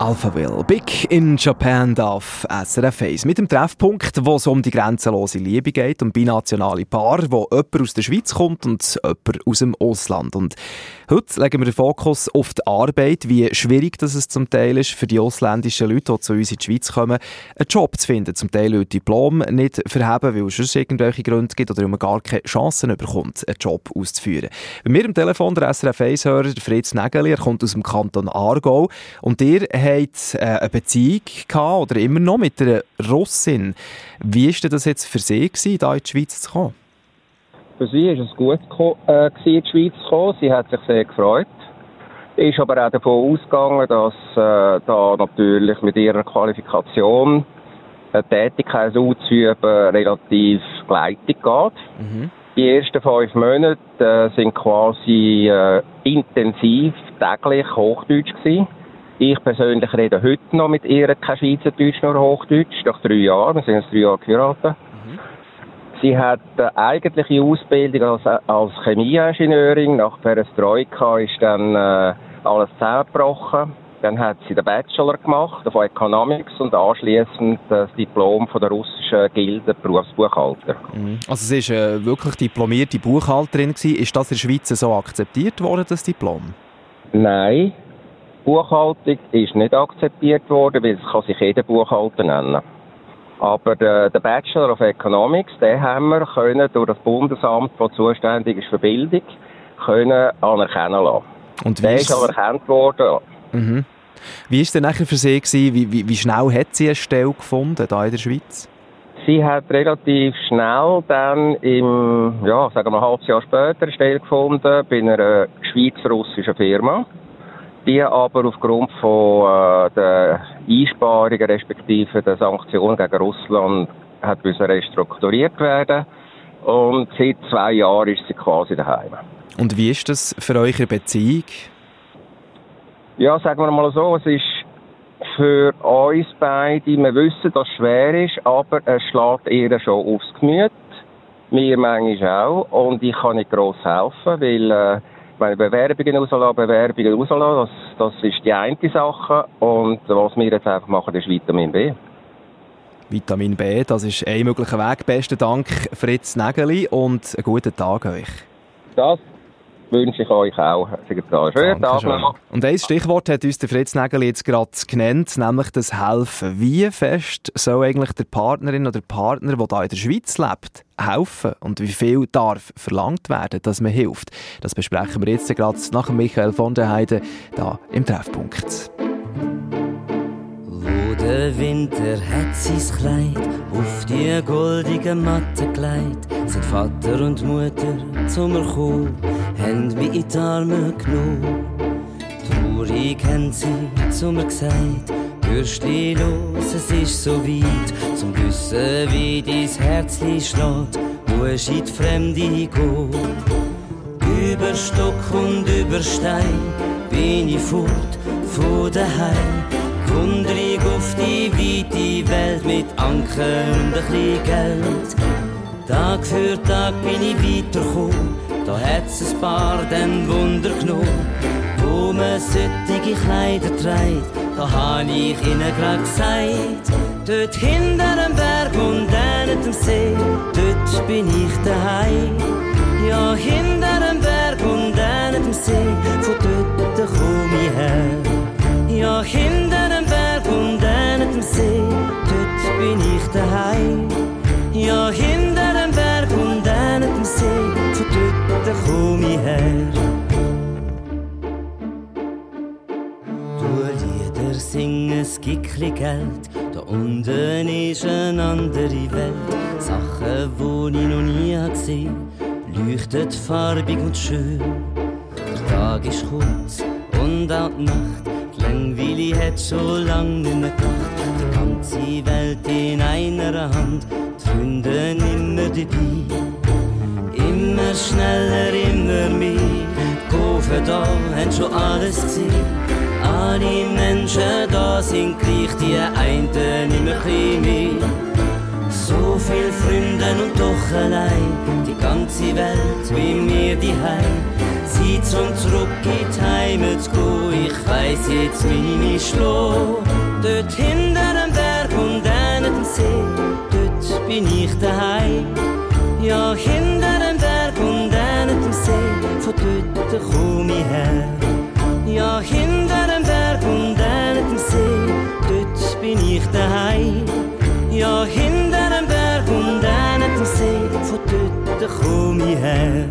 [SPEAKER 3] Alphaville. Big in Japan auf S R F eins. Mit dem Treffpunkt, wo es um die grenzenlose Liebe geht, um binationale Paare, wo jemand aus der Schweiz kommt und jemand aus dem Ausland. Und heute legen wir den Fokus auf die Arbeit, wie schwierig das es zum Teil ist für die ausländischen Leute, die zu uns in die Schweiz kommen, einen Job zu finden. Zum Teil ein Diplom nicht verheben, weil es sonst irgendwelche Gründe gibt oder weil man gar keine Chancen bekommt, einen Job auszuführen. Bei mir am Telefon der S R F eins-Hörer Fritz Nägeli, er kommt aus dem Kanton Aargau und ihr habt äh, eine Beziehung gehabt, oder immer noch mit einer Russin. Wie war das jetzt für sie, gewesen, da in die Schweiz zu kommen?
[SPEAKER 14] Für sie war es gut, äh, in die Schweiz zu kommen. Sie hat sich sehr gefreut. Ist aber auch davon ausgegangen, dass äh, da natürlich mit ihrer Qualifikation eine Tätigkeit auszuüben relativ gleitig geht. Mhm. Die ersten fünf Monate äh, sind quasi äh, intensiv täglich Hochdeutsch gewesen. Ich persönlich rede heute noch mit ihr kein Schweizerdeutsch, nur Hochdeutsch, nach drei Jahren. Wir sind jetzt drei Jahre geheiratet. Mhm. Sie hat eine eigentliche Ausbildung als, als Chemieingenieurin. Nach Perestroika ist dann äh, alles zusammengebrochen. Dann hat sie den Bachelor gemacht von Economics und anschliessend das Diplom von der russischen Gilde Berufsbuchhalter.
[SPEAKER 3] Mhm. Also sie ist äh, wirklich diplomierte Buchhalterin gewesen. Ist das in der Schweiz so akzeptiert worden, das Diplom?
[SPEAKER 14] Nein. Buchhaltung ist nicht akzeptiert worden, weil es kann sich jeder Buchhalter nennen. Aber der, der Bachelor of Economics, den haben wir können durch das Bundesamt, das zuständig ist für Bildung, können anerkennen lassen. Und der ist aber erkannt worden.
[SPEAKER 3] Mhm. Wie war es denn nachher für Sie gewesen? Wie, wie, wie schnell hat sie eine Stelle gefunden hier in der Schweiz?
[SPEAKER 14] Sie hat relativ schnell dann im, ja, sagen wir ein halbes Jahr später eine Stelle gefunden bei einer schweiz-russischen Firma. Die aber aufgrund von äh, der Einsparungen respektive der Sanktionen gegen Russland hat müssen restrukturiert werden. Und seit zwei Jahren ist sie quasi daheim.
[SPEAKER 3] Und wie ist das für eure Beziehung?
[SPEAKER 14] Ja, sagen wir mal so, es ist für uns beide, wir wissen, dass es schwer ist, aber es schlägt ihr schon aufs Gemüt. Mir manchmal auch. Und ich kann nicht gross helfen, weil äh, meine Bewerbungen rauslassen, Bewerbungen rauslassen, das, das ist die eine Sache. Und was wir jetzt einfach machen, ist Vitamin B.
[SPEAKER 3] Vitamin B, das ist ein möglicher Weg. Besten Dank, Fritz Nägeli, und einen guten Tag euch.
[SPEAKER 14] Das wünsche ich euch auch. Schönen Tag noch.
[SPEAKER 3] Und ein Stichwort hat uns der Fritz Nägeli jetzt gerade genannt, nämlich das Helfen. Wie fest soll eigentlich der Partnerin oder Partner, der hier in der Schweiz lebt, helfen? Und wie viel darf verlangt werden, dass man hilft? Das besprechen wir jetzt gerade nach Michael von der Heide hier im Treffpunkt.
[SPEAKER 15] Wo der Winter hat sein Kleid auf die goldige Matte gelegt, sind Vater und Mutter zu mir gekommen, haben mich in die Arme genommen. Traurig haben sie zu mir gesagt, Bürstli los, es ist so weit, zum wissen, wie dein Herzli schlägt, musst in die Fremde gehen. Über Stock und über Stein bin ich fort von daheim, wundrig auf die weite Welt mit Anker und ein bisschen Geld. Tag für Tag bin ich weitergekommen, da hat's ein paar den Wunder genommen, wo man solche Kleider trägt. Da hab ich ihnen grad gesagt, dort hinter dem Berg und an dem See, dort bin ich daheim. Ja, hinter dem Berg und an dem See, von dort komm ich her. Ja, hinter dem Berg und an dem See, dort bin ich daheim. Ja, hinter dem Berg und an dem See, von dort komm ich her. Du Lieder singen, es gibt chli Geld, da unten ist eine andere Welt. Sachen, die ich noch nie gesehen, leuchtet farbig und schön. Der Tag ist kurz und auch die Nacht, die Langweile hat schon lang nicht mehr gedacht. Die ganze Welt in einer Hand, die Freunde immer dabei. Immer schneller, immer mehr, die Kurven da haben schon alles gesehen. Alle Menschen da sind gleich, die einen immer ein mehr. So viel Freunde und doch allein, die ganze Welt wie mir die Heim. Zieht's und zurück in die heim zu gehen. Ich weiss jetzt, wie ich schlaf. Dort hinter dem Berg und an dem See, dort bin ich daheim. Ja, hinter dem Berg und an dem See, von dort komm ich her. Ja, hinter dem Berg und an dem See, dort bin ich daheim. Ja, hinter dem Berg und an dem See, von dort komm ich her.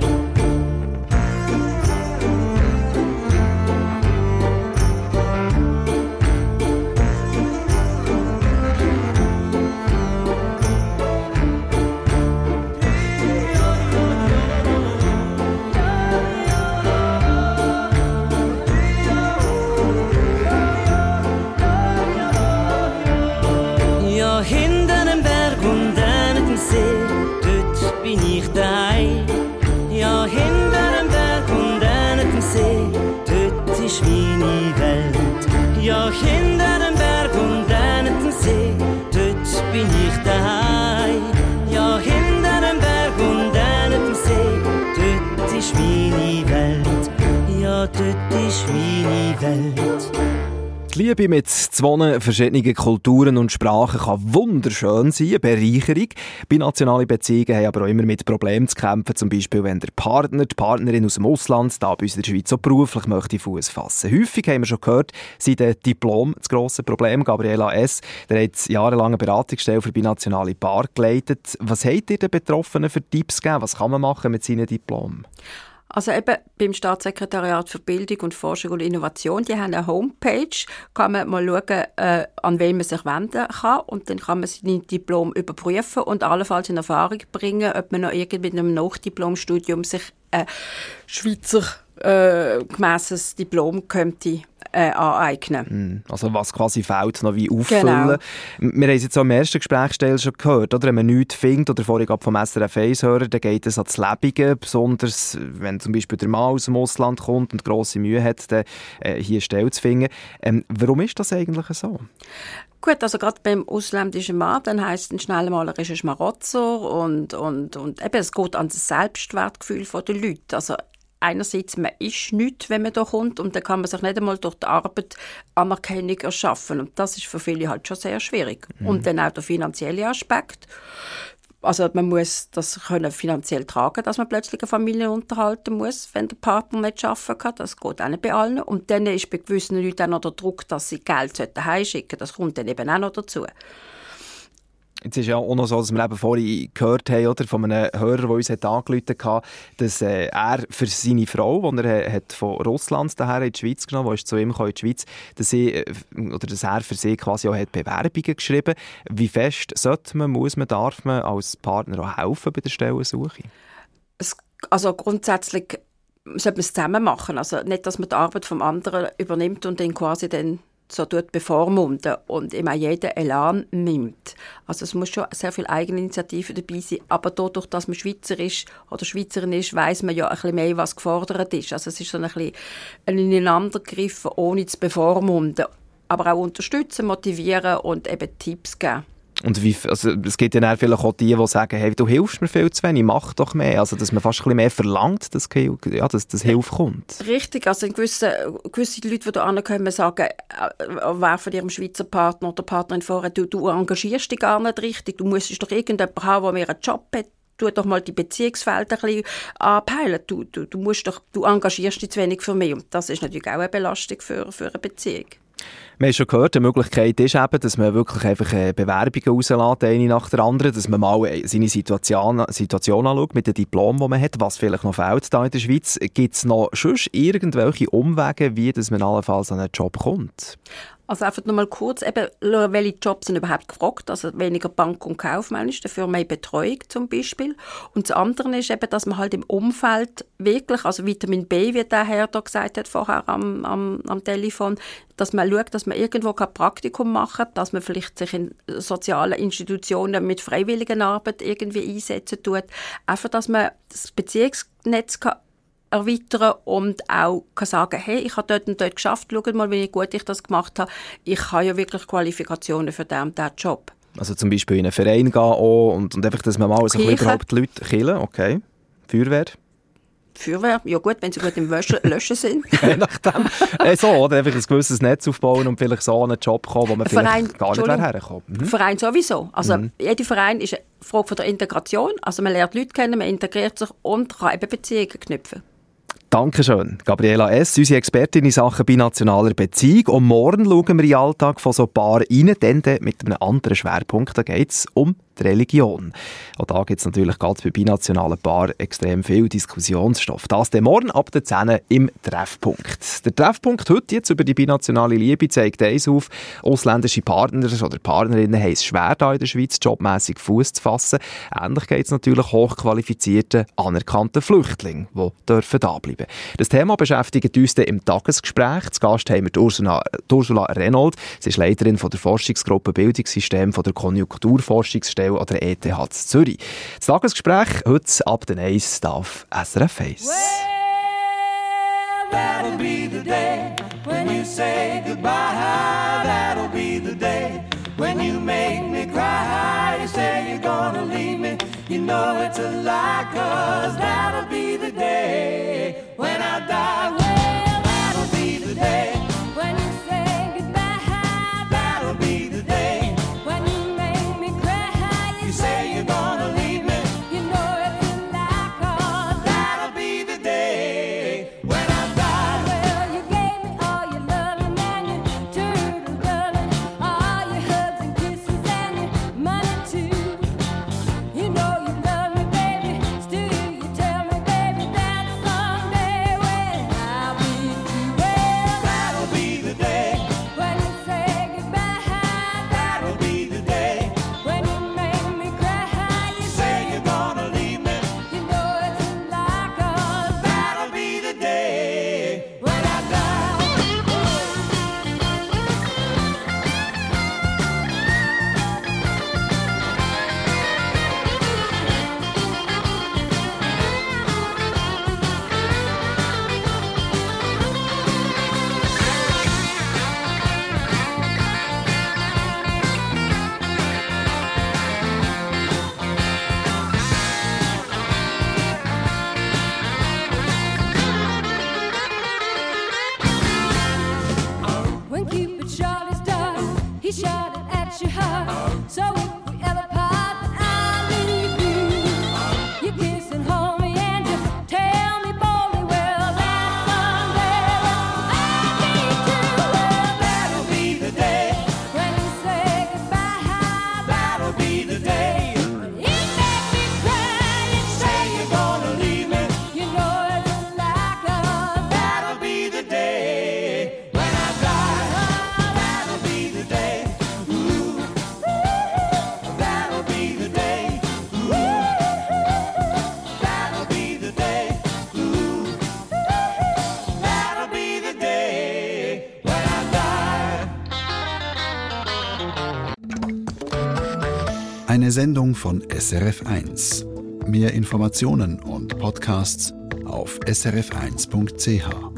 [SPEAKER 15] Ja, hinter dem Berg und an dem See, dort bin ich daheim. Ja, hinter dem Berg und an dem See, dort ist meine Welt. Ja, dort ist meine Welt.
[SPEAKER 3] Die Liebe mit zwei verschiedenen Kulturen und Sprachen kann wunderschön sein, eine Bereicherung. Binationale Beziehungen haben aber auch immer mit Problemen zu kämpfen, zum Beispiel wenn der Partner, die Partnerin aus dem Ausland, da bei uns in der Schweiz auch beruflich möchte Fuß fassen. Häufig haben wir schon gehört, sind die Diplom das grosse Problem. Gabriela S., der hat jahrelang eine Beratungsstelle für binationale Paare geleitet. Was habt ihr den Betroffenen für Tipps gegeben? Was kann man machen mit seinen Diplomen?
[SPEAKER 12] Also eben beim Staatssekretariat für Bildung und Forschung und Innovation, die haben eine Homepage, kann man mal schauen, äh, an wen man sich wenden kann und dann kann man sein Diplom überprüfen und allenfalls in Erfahrung bringen, ob man noch irgendwie in einem Nachdiplomstudium sich ein äh, Schweizer äh, gemässes Diplom könnte äh, aneignen.
[SPEAKER 3] Also was quasi fehlt, noch wie auffüllen.
[SPEAKER 12] Genau.
[SPEAKER 3] Wir haben es jetzt auch im ersten Gesprächsteil schon gehört, oder? Wenn man nichts findet oder vorhin vom S R F eins hören, dann geht es ans Lebige, besonders wenn zum Beispiel der Mann aus dem Ausland kommt und grosse Mühe hat, dann, äh, hier eine Stelle zu finden. Ähm, warum ist das eigentlich so?
[SPEAKER 12] Gut, also gerade beim ausländischen Mann, dann heisst es schnell mal, er ist ein Schmarotzer und, und, und eben, es geht an das Selbstwertgefühl der Leute. Also einerseits, man ist nichts, wenn man da kommt und dann kann man sich nicht einmal durch die Arbeit Anerkennung erschaffen und das ist für viele halt schon sehr schwierig. Mhm. Und dann auch der finanzielle Aspekt. Also man muss das können finanziell tragen, dass man plötzlich eine Familie unterhalten muss, wenn der Partner nicht arbeiten kann. Das geht auch nicht bei allen. Und dann ist bei gewissen Leuten auch noch der Druck, dass sie Geld heimschicken sollten. Das kommt dann eben auch noch dazu.
[SPEAKER 3] Jetzt ist ja auch noch so, dass wir eben vorhin gehört haben, oder, von einem Hörer, der uns hat angerufen hat, dass äh, er für seine Frau, die er hat von Russland daher in die Schweiz genommen hat, die ist zu ihm in die Schweiz, dass, sie, äh, oder dass er für sie quasi auch hat Bewerbungen geschrieben hat. Wie fest sollte man, muss man, darf man als Partner auch helfen bei der Stellensuche?
[SPEAKER 12] Es, also grundsätzlich sollte man es zusammen machen. Also nicht, dass man die Arbeit vom anderen übernimmt und dann quasi dann so tut bevormunden und immer jeden Elan nimmt. Also es muss schon sehr viel Eigeninitiative dabei sein, aber dadurch, dass man Schweizer ist oder Schweizerin ist, weiss man ja ein bisschen mehr, was gefordert ist. Also es ist so ein bisschen ein Ineinandergriffen, ohne zu bevormunden, aber auch unterstützen, motivieren und eben Tipps geben.
[SPEAKER 3] Und wie, also es gibt ja dann vielleicht auch die, die sagen, hey, du hilfst mir viel zu wenig, mach doch mehr. Also dass man fast ein bisschen mehr verlangt, dass, ja, dass, dass Hilfe kommt.
[SPEAKER 12] Richtig, also gewisse, gewisse Leute, die da ankommen, sagen, äh, werfen ihrem Schweizer Partner oder Partnerin vor, du, du engagierst dich gar nicht richtig, du musst doch irgendjemanden haben, der mehr einen Job hat. Tu doch mal die Beziehungsfelder ein bisschen anpeilen. Du, du, du, musst doch, du engagierst dich zu wenig für mich. Und das ist natürlich auch eine Belastung für, für eine Beziehung.
[SPEAKER 3] Wir haben schon gehört, die Möglichkeit ist eben, dass man wirklich einfach Bewerbungen rauslässt, eine nach der anderen, dass man mal seine Situation, Situation anschaut mit dem Diplom, das man hat, was vielleicht noch fehlt hier in der Schweiz. Gibt es noch sonst irgendwelche Umwege, wie dass man allenfalls an einen Job kommt?
[SPEAKER 12] Also einfach noch mal kurz, eben, welche Jobs sind überhaupt gefragt, also weniger Bank- und Kaufmännisch, dafür mehr Betreuung zum Beispiel. Und das andere ist eben, dass man halt im Umfeld wirklich, also Vitamin B, wie der Herr da gesagt hat vorher am, am, am Telefon, dass man schaut, dass man irgendwo kein Praktikum machen kann, dass man vielleicht sich in sozialen Institutionen mit Freiwilligenarbeit irgendwie einsetzen tut. Einfach, dass man das Beziehungsnetz kann erweitern und auch kann sagen, hey, ich habe dort und dort geschafft, schaut mal, wie gut ich das gemacht habe. Ich habe ja wirklich Qualifikationen für diesen und diesen Job.
[SPEAKER 3] Also zum Beispiel in einen Verein gehen auch und, und einfach, dass man mal so überhaupt die Leute killen, okay. Feuerwehr?
[SPEAKER 12] die Feuerwehr, ja gut, wenn sie gut im Löschen, Löschen sind.
[SPEAKER 3] Je nachdem. Äh, so, oder einfach ein gewisses Netz aufbauen und vielleicht so einen Job kommen, wo man vielleicht
[SPEAKER 12] Verein,
[SPEAKER 3] gar nicht mehr herkommt. Mhm.
[SPEAKER 12] Verein sowieso. Also
[SPEAKER 3] Mhm.
[SPEAKER 12] jeder Verein ist eine Frage von der Integration. Also man lernt Leute kennen, man integriert sich und kann eben Beziehungen knüpfen.
[SPEAKER 3] Dankeschön, Gabriela S., unsere Expertin in Sachen binationaler Beziehung. Und morgen schauen wir in den Alltag von so Paaren rein, dann mit einem anderen Schwerpunkt. Da geht es um die Religion. Auch da gibt es natürlich gerade bei binationalen Paaren extrem viel Diskussionsstoff. Das dann morgen ab der zehn im Treffpunkt. Der Treffpunkt heute jetzt über die binationale Liebe zeigt eins auf: ausländische Partner oder Partnerinnen haben es schwer, da in der Schweiz jobmässig Fuß zu fassen. Ähnlich geht es natürlich hochqualifizierten, anerkannten Flüchtlingen, die dürfen da bleiben. Das Thema beschäftigt uns dann im Tagesgespräch. Zu Gast haben wir Ursula, Ursula Renold. Sie ist Leiterin von der Forschungsgruppe Bildungssystem von der Konjunkturforschungsstelle an der E T H Zürich. Das Tagesgespräch heute ab den eins auf S R F eins.
[SPEAKER 7] Well, that'll be the day when you say goodbye. That'll be the day when you make me cry. You say you're gonna leave me. You know it's a lie, 'cause that'll be the day when I die. Well, that'll be the day when you say goodbye. That'll be the day when you make me cry. You say you're gonna leave me. You know it's a lie, 'cause that'll be the day when I die. Well, you gave me all your loving and your turtle loving, all your hugs and kisses and your money too. You know you love me, baby. Still you tell me, baby, that someday when I'll be too. Well, that'll be the day when you say goodbye. That'll be the day when you make me cry. You say you're gonna leave me. You know it's a lie, 'cause that'll be the day when I die. When Cupid shot his dart, he shot it at your heart. So if we ever part, I'll leave you. You kiss and hold me and you tell me boldly, well, that someday I'll be too. Well, that'll be the day when you say goodbye. That'll be the day when you make me cry and say you're gonna leave me. You know it's a lie, 'cause that'll be the day when I die. That'll be the day. Ooh. That'll be the day. Ooh. That'll be the day. Ooh. That'll be the day when I die.
[SPEAKER 1] Eine Sendung von S R F eins. Mehr Informationen und Podcasts auf s r f eins punkt c h.